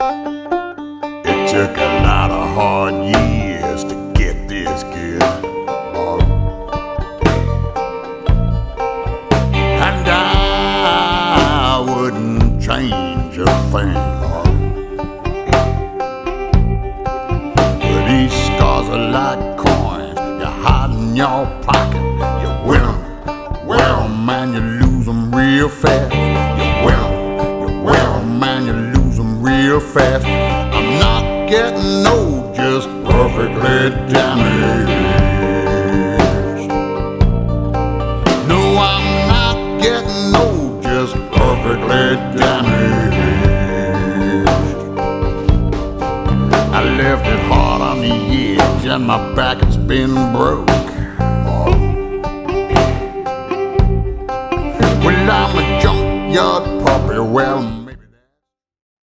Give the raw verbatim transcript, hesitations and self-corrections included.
It took a lot of hard years to get this good, boy. And I wouldn't change a thing, boy. But these scars are like coins you hide in your pocket. You win 'em, well, man, you lose 'em real fast. You win 'em, you win 'em, man, you lose 'em real fast. I'm not getting old, just perfectly damaged. No, I'm not getting old, just perfectly damaged. I left it hard on the edge and my back has been broke. Well, I'm a junkyard puppy, well,